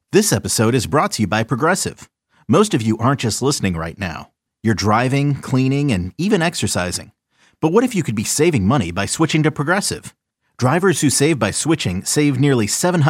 This episode is brought to you by Progressive. Most of you aren't just listening right now. You're driving, cleaning, and even exercising. But what if you could be saving money by switching to Progressive? Drivers who save by switching save nearly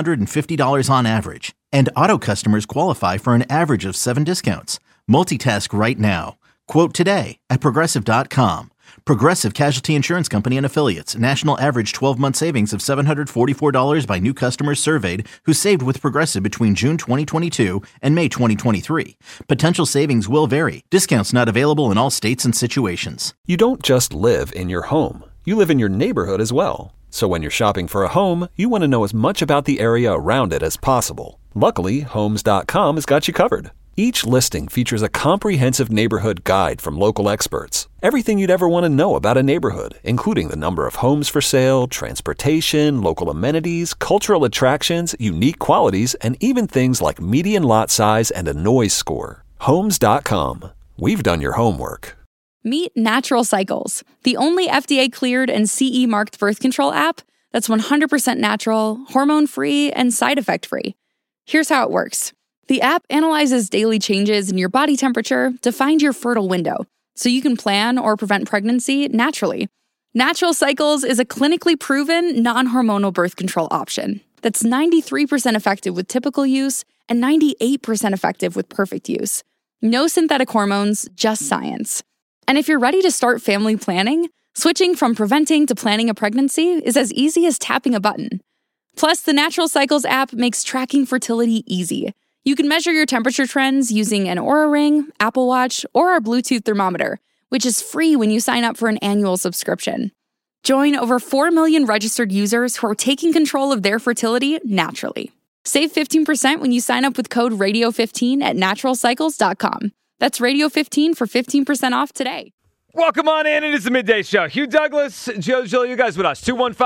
$750 on average. And auto customers qualify for an average of 7 discounts. Multitask right now. Quote today at Progressive.com. Progressive Casualty Insurance Company and Affiliates. National average 12-month savings of $744 by new customers surveyed who saved with Progressive between June 2022 and May 2023. Potential savings will vary. Discounts not available in all states and situations. You don't just live in your home. You live in your neighborhood as well. So when you're shopping for a home, you want to know as much about the area around it as possible. Luckily, Homes.com has got you covered. Each listing features a comprehensive neighborhood guide from local experts. Everything you'd ever want to know about a neighborhood, including the number of homes for sale, transportation, local amenities, cultural attractions, unique qualities, and even things like median lot size and a noise score. Homes.com. We've done your homework. Meet Natural Cycles, the only FDA-cleared and CE-marked birth control app that's 100% natural, hormone-free, and side effect-free. Here's how it works. The app analyzes daily changes in your body temperature to find your fertile window, so you can plan or prevent pregnancy naturally. Natural Cycles is a clinically proven, non-hormonal birth control option that's 93% effective with typical use and 98% effective with perfect use. No synthetic hormones, just science. And if you're ready to start family planning, switching from preventing to planning a pregnancy is as easy as tapping a button. Plus, the Natural Cycles app makes tracking fertility easy. You can measure your temperature trends using an Oura Ring, Apple Watch, or our Bluetooth thermometer, which is free when you sign up for an annual subscription. Join over 4 million registered users who are taking control of their fertility naturally. Save 15% when you sign up with code RADIO15 at naturalcycles.com. That's Radio15 for 15% off today. Welcome on in. It is the Midday Show. Hugh Douglas, Joe Gill, you guys with us.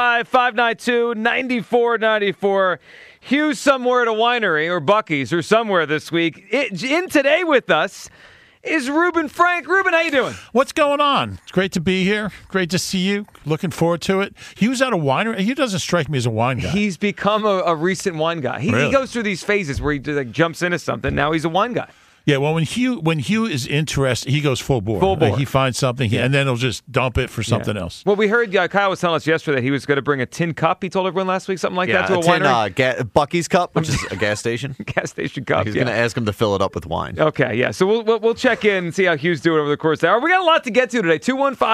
215-592-9494. Hugh's somewhere at a winery or Buc-ee's or somewhere this week. In today with us is Reuben Frank. Reuben, how you doing? What's going on? It's great to be here. Great to see you. Looking forward to it. Hugh's at a winery. He doesn't strike me as a wine guy. He's become a recent wine guy. He goes through these phases where he jumps into something. Now he's a wine guy. Yeah, well, when Hugh is interested, he goes full bore. Full bore. He finds something, and then he'll just dump it for something else. Well, we heard Kyle was telling us yesterday that he was going to bring a tin cup. He told everyone last week, something like that, to a winery. Buc-ee's cup, which is a gas station. Gas station cup. He's going to ask him to fill it up with wine. Okay, yeah. So we'll check in and see how Hugh's doing over the course of the hour. We got a lot to get to today.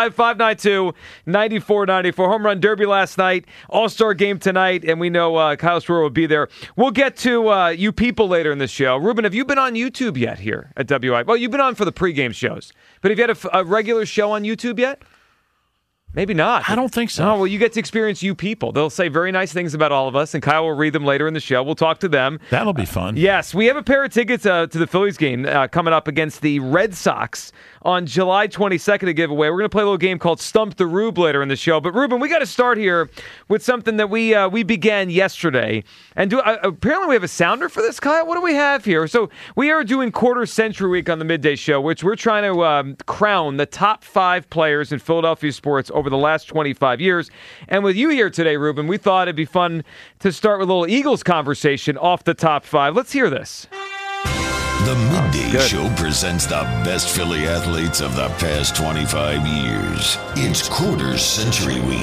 215-592-9494. Home run derby last night. All-Star game tonight, and we know Kyle Schwarber will be there. We'll get to you people later in the show. Reuben, have you been on YouTube yet here at WI? Well, you've been on for the pregame shows, but have you had a regular show on YouTube yet? Maybe not. I don't think so. Oh, well, you get to experience you people. They'll say very nice things about all of us, and Kyle will read them later in the show. We'll talk to them. That'll be fun. Yes, we have a pair of tickets to the Phillies game coming up against the Red Sox on July 22nd to give away. We're going to play a little game called Stump the Rube later in the show. But, Reuben, we got to start here with something that we began yesterday. And apparently we have a sounder for this, Kyle. What do we have here? So we are doing Quarter Century Week on the Midday Show, which we're trying to crown the top 5 players in Philadelphia sports over the last 25 years. And with you here today, Reuben, we thought it'd be fun to start with a little Eagles conversation off the top 5. Let's hear this. The Midday Show presents the best Philly athletes of the past 25 years. It's Quarter Century Week.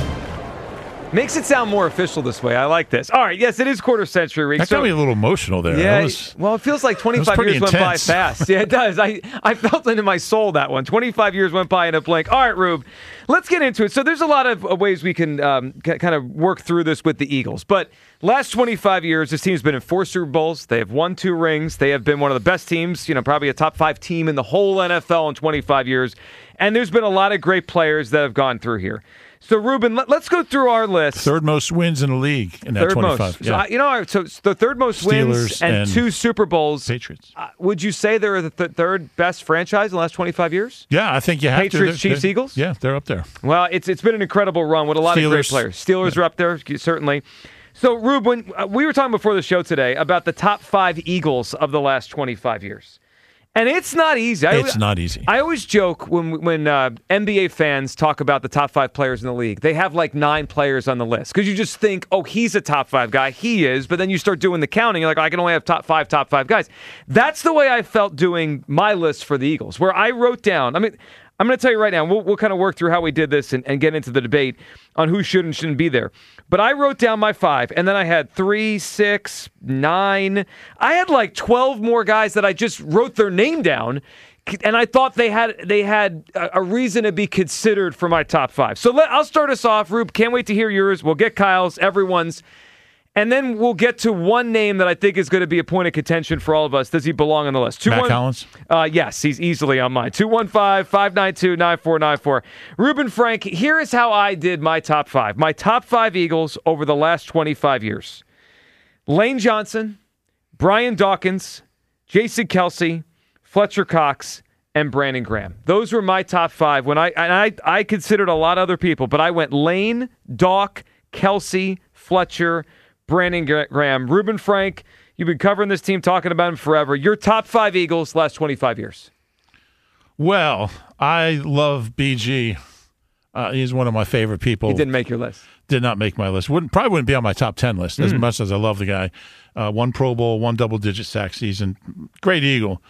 Makes it sound more official this way. I like this. All right, yes, it is Quarter Century Week. That got me a little emotional there. Yeah, well, it feels like 25 years went by fast. Yeah, it does. I felt it in my soul, that one. 25 years went by in a blink. All right, Rube, let's get into it. So there's a lot of ways we can kind of work through this with the Eagles. But last 25 years, this team's been in 4 Super Bowls. They have won 2 rings. They have been one of the best teams, probably a top 5 team in the whole NFL in 25 years. And there's been a lot of great players that have gone through here. So, Reuben, let's go through our list. Third most wins in the league in that 25. Most. Yeah. So the third most wins and 2 Super Bowls. Patriots. Would you say they're the third best franchise in the last 25 years? Yeah, I think you have Patriots, to. Chiefs, Eagles? Yeah, they're up there. Well, it's been an incredible run with a lot of great players. Steelers are up there, certainly. So, Reuben, we were talking before the show today about the top 5 Eagles of the last 25 years. And it's not easy. It's not easy. I always joke when NBA fans talk about the top 5 players in the league. They have like 9 players on the list because you just think, oh, he's a top 5 guy. He is. But then you start doing the counting. You're like, I can only have top five guys. That's the way I felt doing my list for the Eagles, where I wrote down, I'm going to tell you right now, we'll kind of work through how we did this and get into the debate on who should and shouldn't be there. But I wrote down my 5, and then I had 3, 6, 9. I had like 12 more guys that I just wrote their name down, and I thought they had a reason to be considered for my top 5. So I'll start us off. Rube, can't wait to hear yours. We'll get Kyle's, everyone's. And then we'll get to one name that I think is going to be a point of contention for all of us. Does he belong on the list? Matt Collins? Yes, he's easily on mine. 215-592-9494. Reuben Frank, here is how I did my top 5. My top 5 Eagles over the last 25 years. Lane Johnson, Brian Dawkins, Jason Kelce, Fletcher Cox, and Brandon Graham. Those were my top 5. When I considered a lot of other people, but I went Lane, Doc, Kelce, Fletcher, Brandon Graham. Reuben Frank, you've been covering this team, talking about him forever. Your top 5 Eagles last 25 years. Well, I love BG. He's one of my favorite people. He didn't make your list. Did not make my list. Probably wouldn't be on my top 10 list as much as I love the guy. 1 Pro Bowl, 1 double-digit sack season. Great Eagle.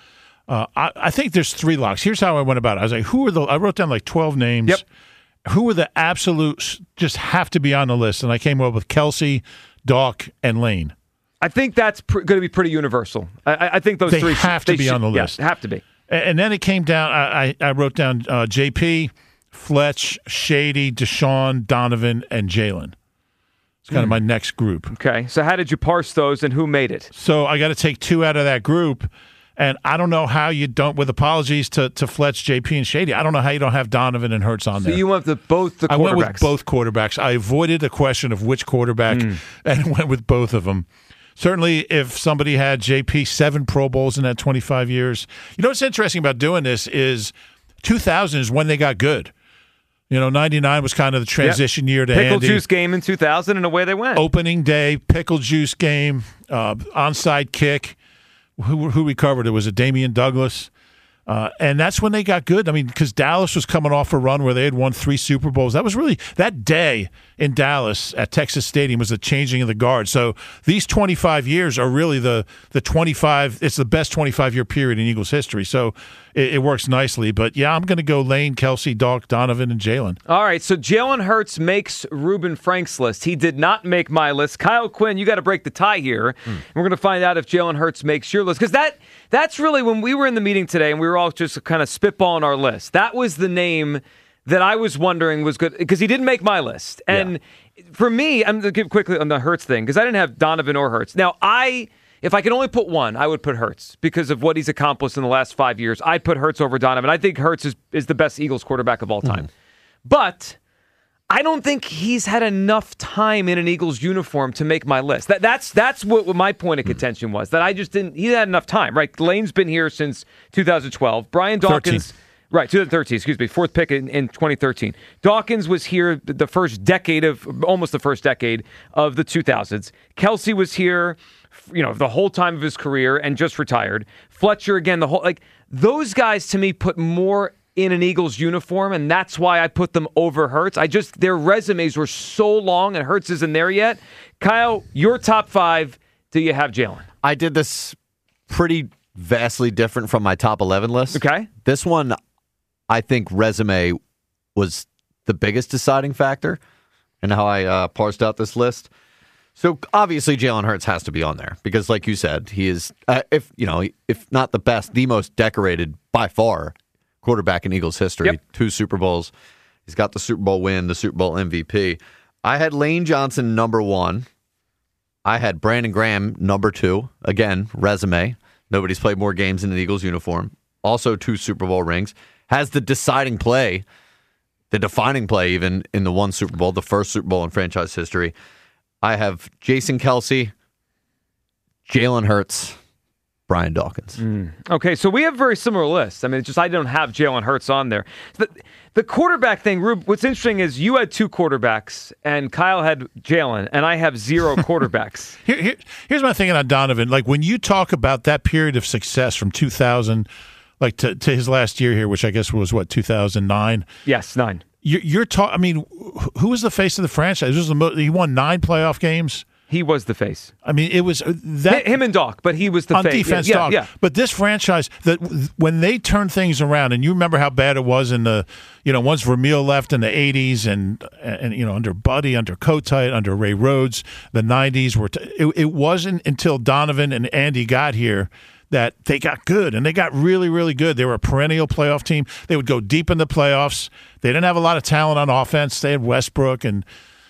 I think there's 3 locks. Here's how I went about it. I was like, I wrote down like 12 names. Yep. Who were the absolutes just have to be on the list? And I came up with Kelce, Doc, and Lane. I think that's going to be pretty universal. I think those 3 have to be on the list. Yes, have to be. And then it came down. I wrote down JP, Fletch, Shady, Deshaun, Donovan, and Jalen. It's kind of my next group. Okay. So how did you parse those, and who made it? So I got to take 2 out of that group. And I don't know how you don't, with apologies to Fletch, JP, and Shady, I don't know how you don't have Donovan and Hurts on there. So you went with both the quarterbacks. I went with both quarterbacks. I avoided the question of which quarterback and went with both of them. Certainly, if somebody had JP 7 Pro Bowls in that 25 years. You know what's interesting about doing this is 2000 is when they got good. 99 was kind of the transition year to Pickle Andy. Juice game in 2000, and away they went. Opening day, Pickle Juice game, onside kick. Who recovered it? Was it Damian Douglas? And that's when they got good. I mean, because Dallas was coming off a run where they had won 3 Super Bowls. That was really, that day in Dallas at Texas Stadium was the changing of the guard. So these 25 years are really the 25, it's the best 25-year period in Eagles history. So it works nicely. But, yeah, I'm going to go Lane, Kelce, Doc, Donovan, and Jalen. All right, so Jalen Hurts makes Reuben Frank's list. He did not make my list. Kyle Quinn, you got to break the tie here. We're going to find out if Jalen Hurts makes your list. Because that's really, when we were in the meeting today and we were all just kind of spitballing our list, that was the name that I was wondering was good, because he didn't make my list. And for me, I'm going to give quickly on the Hurts thing, because I didn't have Donovan or Hurts. Now, if I could only put one, I would put Hurts because of what he's accomplished in the last 5 years. I'd put Hurts over Donovan. I think Hurts is the best Eagles quarterback of all time. But I don't think he's had enough time in an Eagles uniform to make my list. That's what my point of contention was, that I just didn't. He had enough time, right? Lane's been here since 2012. Brian Dawkins, 13. Right, 2013. Excuse me, 4th pick in 2013. Dawkins was here almost the first decade of the 2000s. Kelce was here, the whole time of his career and just retired. Fletcher again, those guys to me put more in an Eagles uniform, and that's why I put them over Hurts. Their resumes were so long, and Hurts isn't there yet. Kyle, your top 5, do you have Jalen? I did this pretty vastly different from my top 11 list. Okay. This one, I think resume was the biggest deciding factor in how I parsed out this list. So obviously Jalen Hurts has to be on there because, like you said, he is, if not the best, the most decorated by far quarterback in Eagles history. Yep. 2 Super Bowls. He's got the Super Bowl win, the Super Bowl MVP. I had Lane Johnson number 1. I had Brandon Graham number 2. Again, resume. Nobody's played more games in an Eagles uniform. Also 2 Super Bowl rings. Has the deciding play, the defining play even in the 1 Super Bowl, the first Super Bowl in franchise history. I have Jason Kelce, Jalen Hurts, Brian Dawkins. Okay, so we have very similar lists. I mean, it's just I don't have Jalen Hurts on there. The quarterback thing, Rube, what's interesting is you had 2 quarterbacks, and Kyle had Jalen, and I have 0 quarterbacks. Here's my thinking on Donovan. Like, when you talk about that period of success from 2000, like to his last year here, which I guess was, 2009? Yes, 9. You're talking. I mean, who was the face of the franchise? He won 9 playoff games. He was the face. I mean, it was that him and Doc, but he was the on face. Defense. Yeah. But this franchise, that when they turned things around, and you remember how bad it was in the, once Vermeil left in the '80s, and under Buddy, under Kotite, under Ray Rhodes, the '90s were. It wasn't until Donovan and Andy got here that they got good, and they got really, really good. They were a perennial playoff team. They would go deep in the playoffs. They didn't have a lot of talent on offense. They had Westbrook and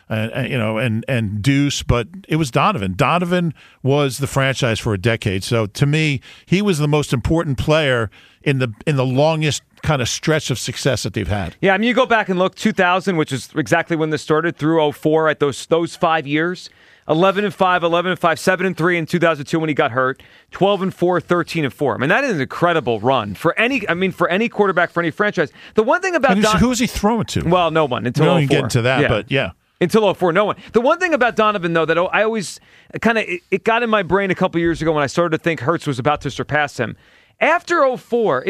Deuce, but it was Donovan. Donovan was the franchise for a decade. So to me, he was the most important player in the longest kind of stretch of success that they've had. Yeah, I mean, you go back and look, 2000, which is exactly when this started, through 2004, at those 5 years, 11-5, 11-5, 7-3 in 2002 when he got hurt, 12-4, 13-4. I mean, that is an incredible run for any quarterback for any franchise. The one thing about who was he throwing to? Well, no one until 2004. We don't get into that, but yeah. Until 2004, no one. The one thing about Donovan, though, that I always it got in my brain a couple years ago when I started to think Hurts was about to surpass him. After 2004,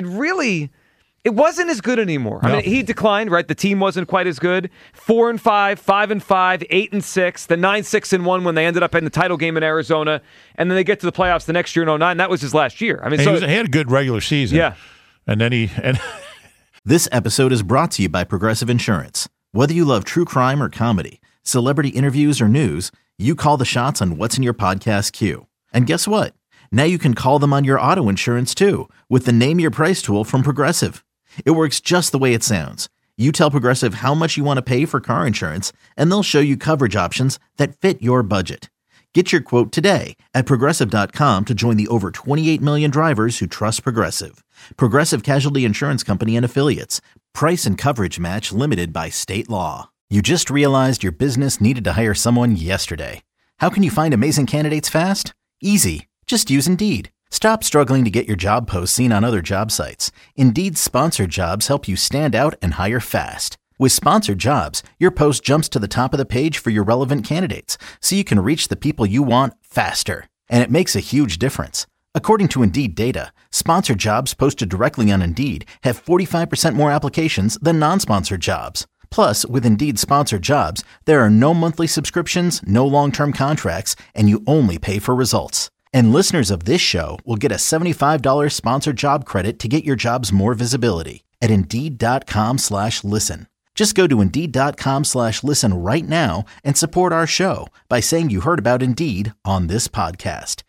it wasn't as good anymore. No. I mean, he declined, right? The team wasn't quite as good. 4-5, 5-5, 8-6, the 9-6-1 when they ended up in the title game in Arizona, and then they get to the playoffs the next year in 2009. That was his last year. I mean, he had a good regular season. Yeah, and then This episode is brought to you by Progressive Insurance. Whether you love true crime or comedy, celebrity interviews or news, you call the shots on what's in your podcast queue. And guess what? Now you can call them on your auto insurance too with the Name Your Price tool from Progressive. It works just the way it sounds. You tell Progressive how much you want to pay for car insurance, and they'll show you coverage options that fit your budget. Get your quote today at Progressive.com to join the over 28 million drivers who trust Progressive. Progressive Casualty Insurance Company and Affiliates. Price and coverage match limited by state law. You just realized your business needed to hire someone yesterday. How can you find amazing candidates fast? Easy. Just use Indeed. Stop struggling to get your job posts seen on other job sites. Indeed's sponsored jobs help you stand out and hire fast. With sponsored jobs, your post jumps to the top of the page for your relevant candidates, so you can reach the people you want faster. And it makes a huge difference. According to Indeed data, sponsored jobs posted directly on Indeed have 45% more applications than non-sponsored jobs. Plus, with Indeed sponsored jobs, there are no monthly subscriptions, no long-term contracts, and you only pay for results. And listeners of this show will get a $75 sponsored job credit to get your jobs more visibility at Indeed.com/listen. Just go to Indeed.com/listen right now and support our show by saying you heard about Indeed on this podcast.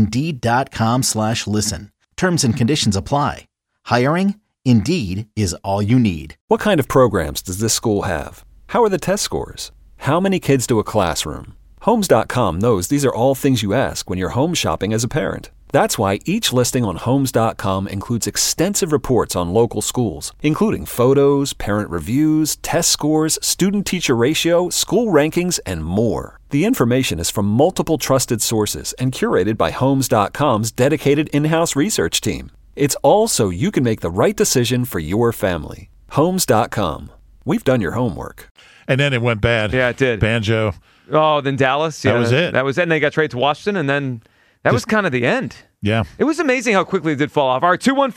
Indeed.com/listen. Terms and conditions apply. Hiring? Indeed is all you need. What kind of programs does this school have? How are the test scores? How many kids do a classroom? Homes.com knows these are all things you ask when you're home shopping as a parent. That's why each listing on Homes.com includes extensive reports on local schools, including photos, parent reviews, test scores, student-teacher ratio, school rankings, and more. The information is from multiple trusted sources and curated by Homes.com's dedicated in-house research team. It's all so you can make the right decision for your family. Homes.com. We've done your homework. And then it went bad. Yeah, it did. Banjo. Oh, then Dallas. Yeah, that was it. That was it. And they got traded to Washington, and then that was kind of the end. Yeah. It was amazing how quickly it did fall off. All right,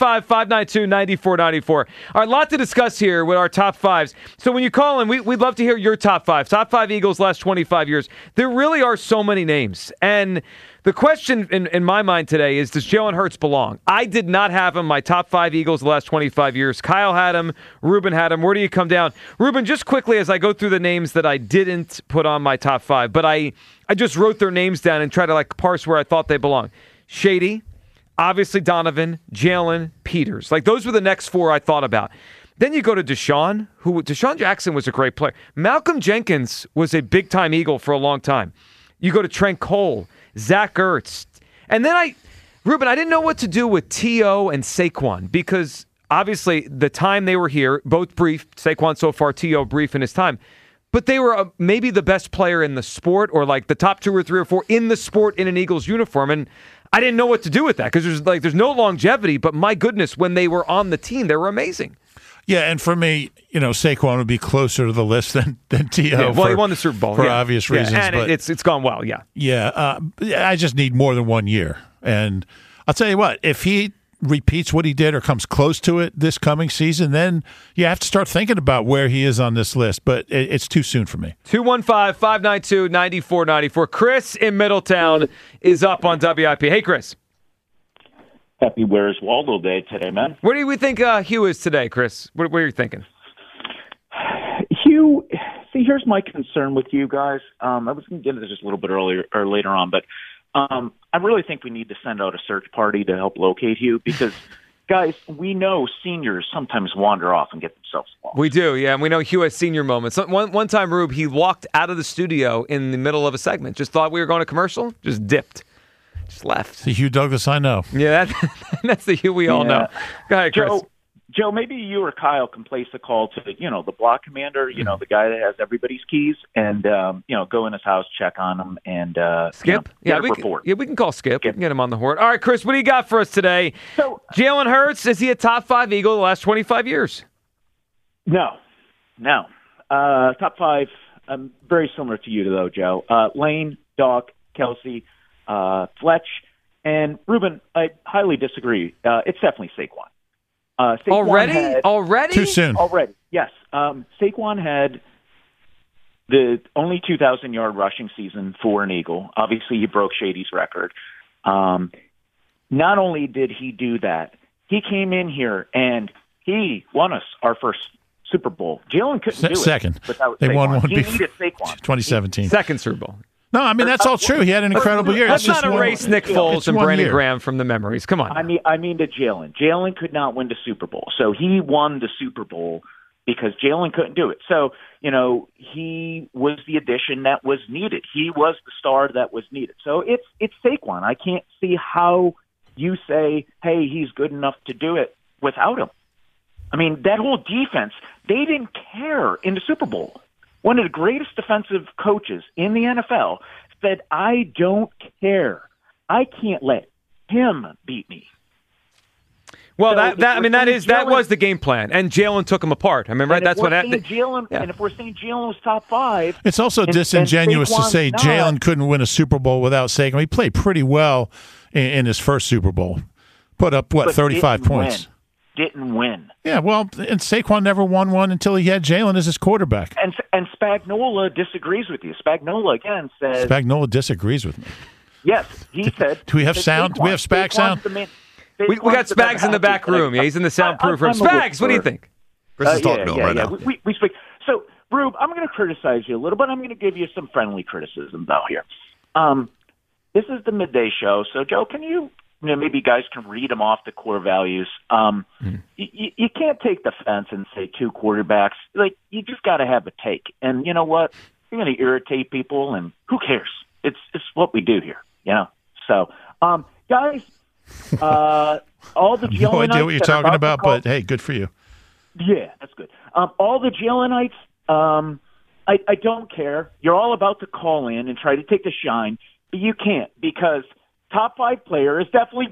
215-592-9494. All right, a lot to discuss here with our top fives. So when you call in, we'd love to hear your top five. Top five Eagles last 25 years. There really are so many names. And the question in my mind today is, does Jalen Hurts belong? I did not have him, my top five Eagles the last 25 years. Kyle had him. Ruben had him. Where do you come down? Ruben, just quickly as I go through the names that I didn't put on my top five, but I just wrote their names down and tried to parse where I thought they belong. Shady, obviously Donovan, Jalen, Peters. Those were the next four I thought about. Then you go to Deshaun Jackson was a great player. Malcolm Jenkins was a big-time Eagle for a long time. You go to Trent Cole, Zach Ertz. And then Ruben, I didn't know what to do with T.O. and Saquon because obviously the time they were here, both brief, Saquon so far, T.O. brief in his time, but they were maybe the best player in the sport or the top two or three or four in the sport in an Eagles uniform. And I didn't know what to do with that because there's no longevity. But my goodness, when they were on the team, they were amazing. Yeah, and for me, Saquon would be closer to the list than T.O. Yeah, well, he won the Super Bowl for obvious reasons. Yeah, and but it's gone well. Yeah. Yeah, I just need more than 1 year, and I'll tell you what, if he repeats what he did or comes close to it this coming season, then you have to start thinking about where he is on this list. But it's too soon for me. 215-592-9494. Chris in Middletown is up on WIP. Hey, Chris. Happy Where's Waldo Day today, man. Where do we think Hugh is today, Chris? What are you thinking? Hugh, see, here's my concern with you guys. I was going to get into this just a little bit earlier or later on, but I really think we need to send out a search party to help locate Hugh because, guys, we know seniors sometimes wander off and get themselves lost. We do, yeah, and we know Hugh has senior moments. One time, Rube, he walked out of the studio in the middle of a segment, just thought we were going to commercial, just dipped. Just left. The Hugh Douglas I know. Yeah, that's the Hugh we all know. Go ahead, Chris. Joe, maybe you or Kyle can place a call to the block commander, the guy that has everybody's keys, and go in his house, check on him, and Skip. Get a report. We can call Skip. We can get him on the horn. All right, Chris, what do you got for us today? So, Jalen Hurts, is he a top 5 Eagle the last 25 years? No. Top 5. Very similar to you though, Joe. Lane, Doc, Kelsey. Fletch, and Ruben, I highly disagree. It's definitely Saquon. Already? Too soon. Already, yes. Saquon had the only 2,000-yard rushing season for an Eagle. Obviously, he broke Shady's record. Not only did he do that, he came in here and he won us our first Super Bowl. Jalen couldn't do it. Second. Without they Saquon. won one he needed Saquon. 2017. Second Super Bowl. No, I mean, that's all true. He had an incredible year. Let's not erase Nick Foles and Brandon Graham from the memories. Come on. I mean to Jalen. Jalen could not win the Super Bowl. So he won the Super Bowl because Jalen couldn't do it. So, he was the addition that was needed. He was the star that was needed. So it's Saquon. I can't see how you say, hey, he's good enough to do it without him. I mean, that whole defense, they didn't care in the Super Bowl. One of the greatest defensive coaches in the NFL said, I don't care. I can't let him beat me. Well, So that was the game plan, and Jalen took him apart. I mean, right? That's what happened. And if we're saying Jalen was top 5, it's also disingenuous to say Jalen couldn't win a Super Bowl without Saquon. He played pretty well in his first Super Bowl. Put up 35 points. Didn't win. Yeah, well, and Saquon never won one until he had Jalen as his quarterback. And Spagnuolo disagrees with you. Spagnuolo again says. Spagnuolo disagrees with me. Yes, he said. Do we have sound? Do we have Spag sound? We got Spags in the back room. Yeah, he's in the soundproof room. Spags, what do you think? Chris is talking to him right now. We speak. So, Rube, I'm going to criticize you a little bit. I'm going to give you some friendly criticism, though, here. This is the midday show. So, Joe, can you maybe you guys can read them off the core values. You can't take the fence and say 2 quarterbacks. Like, you just got to have a take. And you know what? You're going to irritate people, and who cares? It's what we do here, So, guys, all the Jelenites. No idea what you're talking about, but hey, good for you. Yeah, that's good. All the Jelenites, I don't care. You're all about to call in and try to take the shine, but you can't because top 5 player is definitely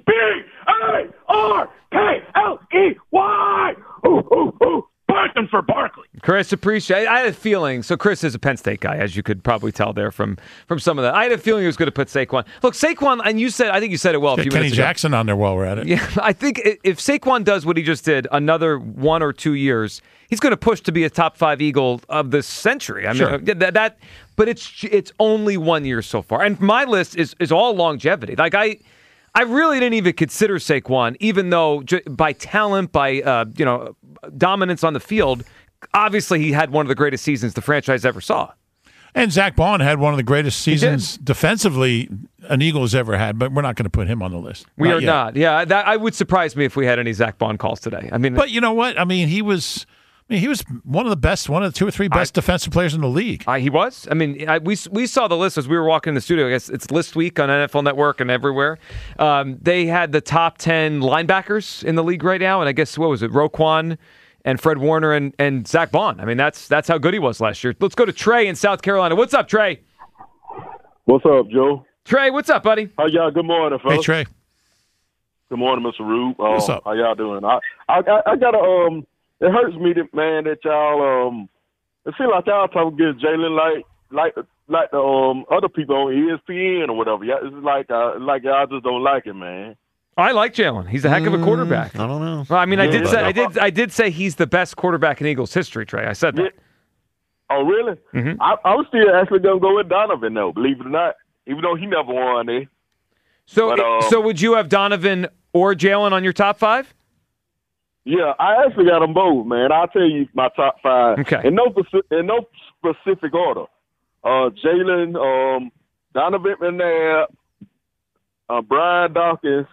B-A-R-K-L-E-Y. Barking for Barkley. Chris, appreciate. I had a feeling. So Chris is a Penn State guy, as you could probably tell there from some of that. I had a feeling he was going to put Saquon. Look, Saquon, and I think you said it well. A few Kenny minutes ago. Jackson on there while we're at it. Yeah, I think if Saquon does what he just did another 1 or 2 years, he's going to push to be a top 5 Eagle of this century. I mean, that. But it's only 1 year so far, and my list is all longevity. Like I really didn't even consider Saquon, even though by talent, by dominance on the field, obviously he had one of the greatest seasons the franchise ever saw. And Zach Bond had one of the greatest seasons defensively an Eagle has ever had, but we're not going to put him on the list. We are not. Yeah, I would surprise me if we had any Zach Bond calls today. I mean, but you know what? I mean, he was one of the 2 or 3 best defensive players in the league. He was. I mean, we saw the list as we were walking in the studio. I guess it's list week on NFL Network and everywhere. They had the top 10 linebackers in the league right now, and I guess what was it? Roquan and Fred Warner and Zach Bond. I mean, that's how good he was last year. Let's go to Trey in South Carolina. What's up, Trey? What's up, Joe? Trey, what's up, buddy? How y'all? Good morning, fellas. Hey, Trey. Good morning, Mr. Rube. What's up? How y'all doing? I got a it hurts me that, man, that y'all it seems like y'all talking against Jalen like the other people on ESPN or whatever. Yeah, it's like y'all just don't like it, man. I like Jalen. He's a heck of a quarterback. I don't know. Well, I mean, I did say he's the best quarterback in Eagles history, Trey. I said that. Yeah. Oh, really? Mm-hmm. I was still actually gonna go with Donovan though, believe it or not, even though he never won it. So would you have Donovan or Jalen on your top 5? Yeah, I actually got them both, man. I'll tell you my top 5. Okay. In no specific order. Jalen, Donovan McNabb, Brian Dawkins,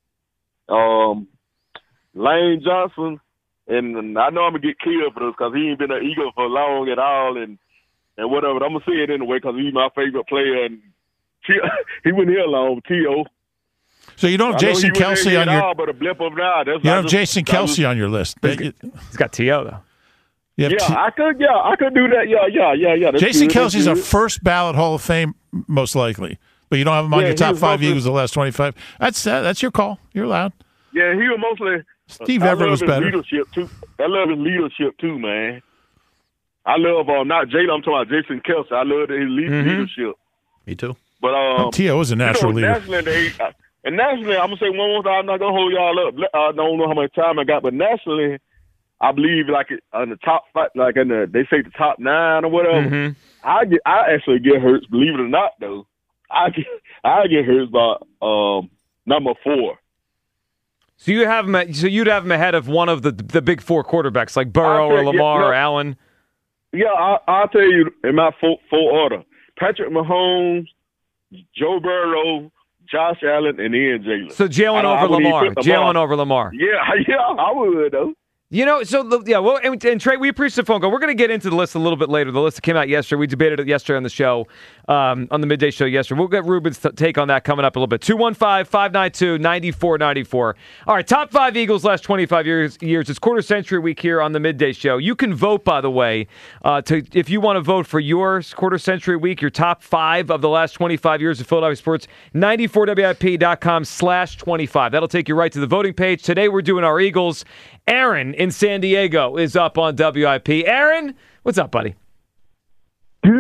Lane Johnson, and I know I'm gonna get killed for this because he ain't been an Eagle for long at all, and whatever. But I'm gonna say it anyway because he's my favorite player, and he went here long, T.O. So you don't have Jason Kelce on your. But a blip of an eye. You don't have Jason Kelce on your list. He's got T.O. though. I could do that. Yeah. Jason Kelce's a first ballot Hall of Fame, most likely, but you don't have him on your top 5 Eagles the last 25. That's your call. You're allowed. Yeah, he was mostly. Steve Everett was better. Leadership too. I love his leadership too, man. I love not Jalen. I'm talking about Jason Kelce. I love his leadership. Me too. But T.O. is a natural leader. Nationally, I'm gonna say one more time. I'm not gonna hold y'all up. I don't know how much time I got, but nationally, I believe like in the top 5, like they say the top 9 or whatever. Mm-hmm. I actually get hurt. Believe it or not, though, I get hurt by number 4. So you'd have him ahead of one of the big 4 quarterbacks like Burrow or Lamar or Allen. Yeah, I'll tell you in my full order: Patrick Mahomes, Joe Burrow, Josh Allen, and then Jalen. So Jalen over Lamar. Jalen over Lamar. Yeah, I would though. You know, and Trey, we appreciate the phone call. We're going to get into the list a little bit later. The list that came out yesterday. We debated it yesterday on the show, on the midday show yesterday. We'll get Ruben's take on that coming up a little bit. 215-592-9494. All right, top 5 Eagles last 25 years. It's quarter century week here on the midday show. You can vote, by the way, if you want to vote for your quarter century week, your top 5 of the last 25 years of Philadelphia sports, 94WIP.com/25. That'll take you right to the voting page. Today we're doing our Eagles. Aaron in San Diego is up on WIP. Aaron, what's up, buddy? Good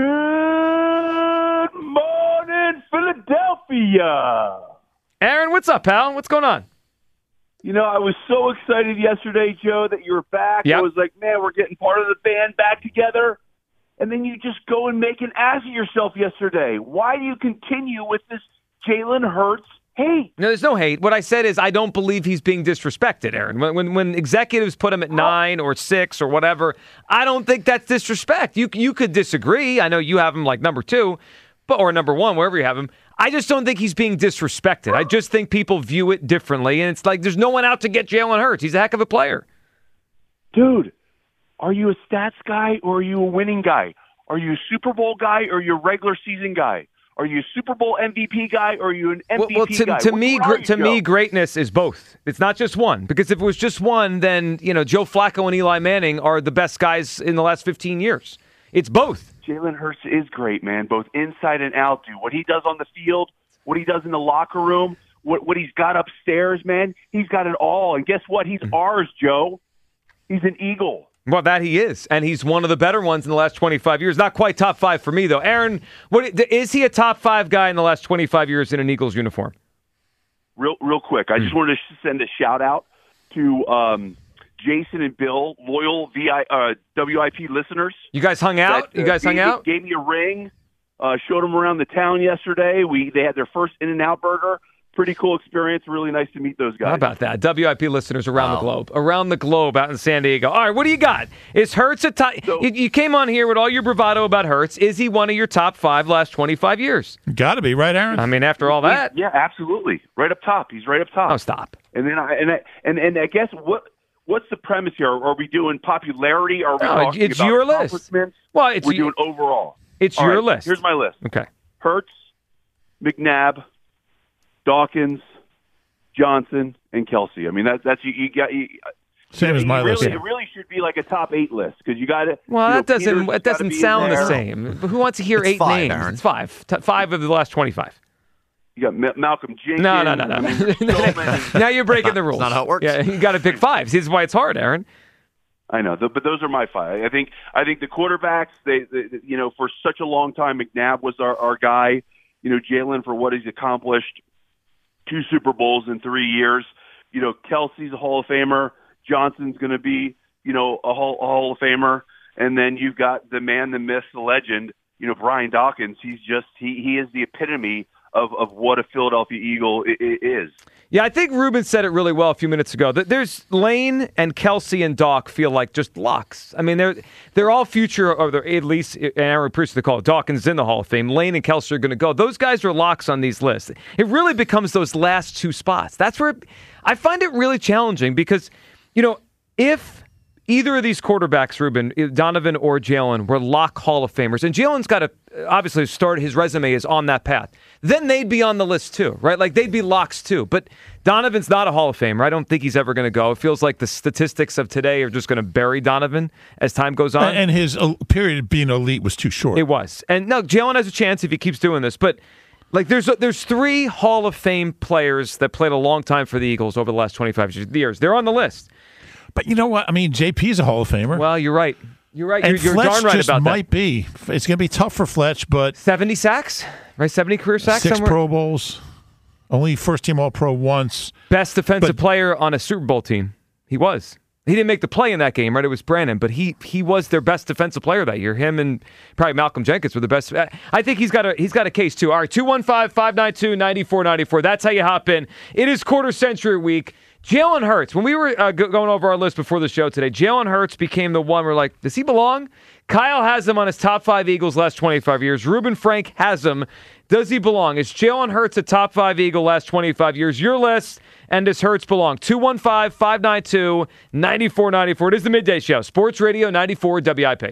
morning, Philadelphia. Aaron, what's up, pal? What's going on? You know, I was so excited yesterday, Joe, that you were back. Yep. I was like, man, we're getting part of the band back together. And then you just go and make an ass of yourself yesterday. Why do you continue with this Jalen Hurts hate? No, there's no hate. What I said is I don't believe he's being disrespected, Aaron. When executives put him at 9 or 6 or whatever, I don't think that's disrespect. You could disagree. I know you have him like number 2, or number 1, wherever you have him. I just don't think he's being disrespected. I just think people view it differently, and it's like there's no one out to get Jalen Hurts. He's a heck of a player. Dude, are you a stats guy or are you a winning guy? Are you a Super Bowl guy or are you a regular season guy? Are you a Super Bowl MVP guy or are you an MVP guy? To me, greatness is both. It's not just one. Because if it was just one, then Joe Flacco and Eli Manning are the best guys in the last 15 years. It's both. Jalen Hurts is great, man, both inside and out. Dude, what he does on the field, what he does in the locker room, what he's got upstairs, man, he's got it all. And guess what? He's ours, Joe. He's an Eagle. Well, that he is, and he's one of the better ones in the last 25 years. Not quite top 5 for me, though. Aaron, is he a top 5 guy in the last 25 years in an Eagles uniform? Real quick, I just wanted to send a shout-out to Jason and Bill, loyal WIP listeners. You guys hung out? Gave me a ring, showed them around the town yesterday. They had their first In-N-Out burger. Pretty cool experience. Really nice to meet those guys. How about that? WIP listeners around the globe. Around the globe out in San Diego. All right, what do you got? Is Hurts a top? You came on here with all your bravado about Hurts. Is he one of your top 5 last 25 years? Got to be, right, Aaron? I mean, after all that. Yeah, absolutely. Right up top. He's right up top. Oh, stop. And then I guess what's the premise here? Are we doing popularity? Are we talking it's about your list. Well, we're doing overall. It's your list. Here's my list. Okay. Hurts, McNabb, Dawkins, Johnson, and Kelce. I mean, that's you got. Same as my list. It really should be like a top 8 list because you got to. Well, that doesn't sound the same. Who wants to hear 8 names? Aaron. It's 5. 5 of the last 25. You got Malcolm Jenkins. No. I mean, so many. Now you're breaking the rules. That's not how it works. Yeah, you got to pick five. See, this is why it's hard, Aaron. I know, but those are my five. I think the quarterbacks. They for such a long time, McNabb was our guy. Jalen for what he's accomplished, 2 Super Bowls in 3 years. Kelsey's a Hall of Famer. Johnson's going to be a Hall of Famer, and then you've got the man, the myth, the legend. Brian Dawkins. He is the epitome of what a Philadelphia Eagle is. Yeah, I think Ruben said it really well a few minutes ago. There's Lane and Kelsey and Doc feel like just locks. I mean, they're all future, or they're at least, and Aaron appreciates the call. Dawkins is in the Hall of Fame. Lane and Kelsey are going to go. Those guys are locks on these lists. It really becomes those last 2 spots. That's where I find it really challenging because, if either of these quarterbacks, Ruben, Donovan or Jalen, were lock Hall of Famers, and Jalen's got to obviously start, his resume is on that path, then they'd be on the list too, right? Like they'd be locks too. But Donovan's not a Hall of Famer. I don't think he's ever going to go. It feels like the statistics of today are just going to bury Donovan as time goes on. And his period of being elite was too short. It was. And no, Jalen has a chance if he keeps doing this. But like there's 3 Hall of Fame players that played a long time for the Eagles over the last 25 years. They're on the list. But you know what? I mean, JP's a Hall of Famer. Well, you're right. You're right. And You're Fletch darn right just about that. might be. It's going to be tough for Fletch, but 70 sacks, right? 70 career sacks 6 somewhere? Pro Bowls, only first-team All-Pro once. Best defensive player on a Super Bowl team. He was. He didn't make the play in that game, right? It was Brandon, but he was their best defensive player that year. Him and probably Malcolm Jenkins were the best. I think he's got a case too. All right, 215-592-9494. That's how you hop in. It is quarter century week. Jalen Hurts, when we were going over our list before the show today, Jalen Hurts became the one we're like, does he belong? Kyle has him on his top 5 Eagles last 25 years. Ruben Frank has him. Does he belong? Is Jalen Hurts a top 5 Eagle last 25 years? Your list, and does Hurts belong? 215-592-9494. It is the Midday Show. Sports Radio 94 WIP.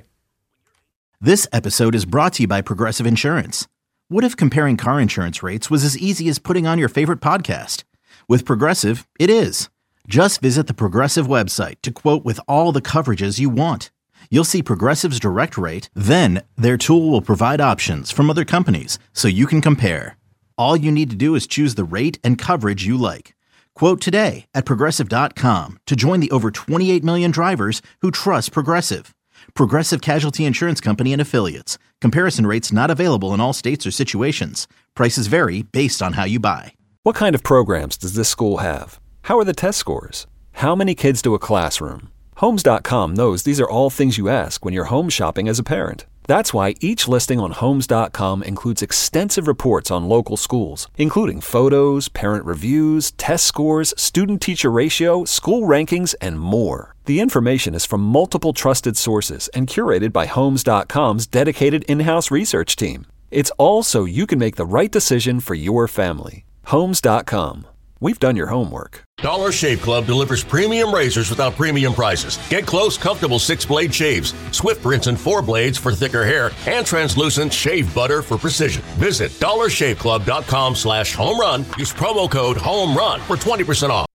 This episode is brought to you by Progressive Insurance. What if comparing car insurance rates was as easy as putting on your favorite podcast? With Progressive, it is. Just visit the Progressive website to quote with all the coverages you want. You'll see Progressive's direct rate, then their tool will provide options from other companies so you can compare. All you need to do is choose the rate and coverage you like. Quote today at Progressive.com to join the over 28 million drivers who trust Progressive. Progressive Casualty Insurance Company and Affiliates. Comparison rates not available in all states or situations. Prices vary based on how you buy. What kind of programs does this school have? How are the test scores? How many kids to a classroom? Homes.com knows these are all things you ask when you're home shopping as a parent. That's why each listing on Homes.com includes extensive reports on local schools, including photos, parent reviews, test scores, student-teacher ratio, school rankings, and more. The information is from multiple trusted sources and curated by Homes.com's dedicated in-house research team. It's all so you can make the right decision for your family. Homes.com. We've done your homework. Dollar Shave Club delivers premium razors without premium prices. Get close, comfortable 6-blade shaves, swift rinse and 4 blades for thicker hair, and translucent shave butter for precision. Visit dollarshaveclub.com/home run. Use promo code HOMERUN for 20% off.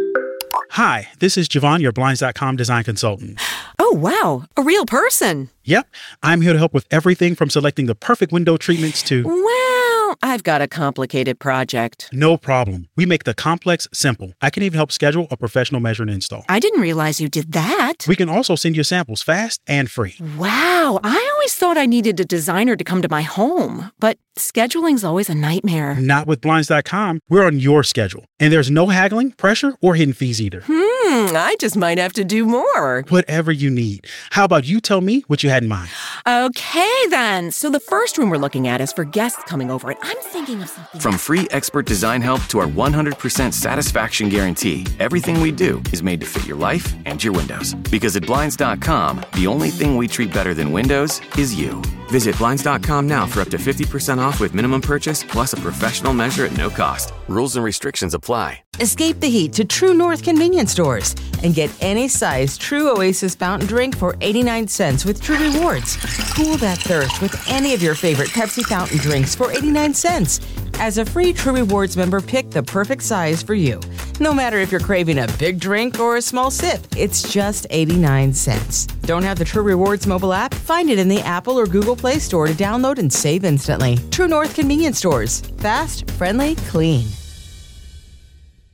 Hi, this is Javon, your Blinds.com design consultant. Oh, wow. A real person. Yep. I'm here to help with everything from selecting the perfect window treatments to... Well, I've got a complicated project. No problem. We make the complex simple. I can even help schedule a professional measure and install. I didn't realize you did that. We can also send you samples fast and free. Wow. I always thought I needed a designer to come to my home, but scheduling's always a nightmare. Not with Blinds.com. We're on your schedule. And there's no haggling, pressure, or hidden fees either. I just might have to do more. Whatever you need. How about you tell me what you had in mind? Okay, then. So the first room we're looking at is for guests coming over, and I'm thinking of something. From free expert design help to our 100% satisfaction guarantee, everything we do is made to fit your life and your windows. Because at Blinds.com, the only thing we treat better than windows is you. Visit Blinds.com now for up to 50% off with minimum purchase plus a professional measure at no cost. Rules and restrictions apply. Escape the heat to True North convenience stores and get any size True Oasis fountain drink for 89 cents with True Rewards. Cool that thirst with any of your favorite Pepsi fountain drinks for 89 cents. As a free True Rewards member, pick the perfect size for you. No matter if you're craving a big drink or a small sip, it's just 89 cents. Don't have the True Rewards mobile app? Find it in the Apple or Google Play Store to download and save instantly. True North Convenience Stores. Fast, friendly, clean.